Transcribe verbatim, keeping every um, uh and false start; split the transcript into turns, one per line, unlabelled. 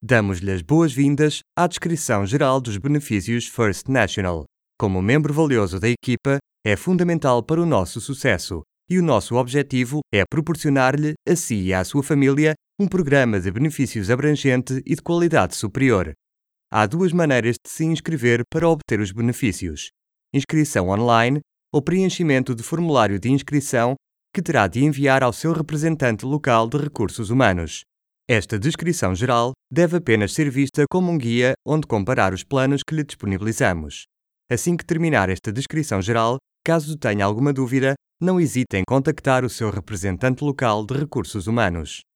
Damos-lhe as boas-vindas à descrição geral dos benefícios First National. Como membro valioso da equipa, é fundamental para o nosso sucesso e o nosso objetivo é proporcionar-lhe, a si e à sua família, um programa de benefícios abrangente e de qualidade superior. Há duas maneiras de se inscrever para obter os benefícios: inscrição online ou preenchimento de formulário de inscrição que terá de enviar ao seu representante local de recursos humanos. Esta descrição geral deve apenas ser vista como um guia onde comparar os planos que lhe disponibilizamos. Assim que terminar esta descrição geral, caso tenha alguma dúvida, não hesite em contactar o seu representante local de recursos humanos.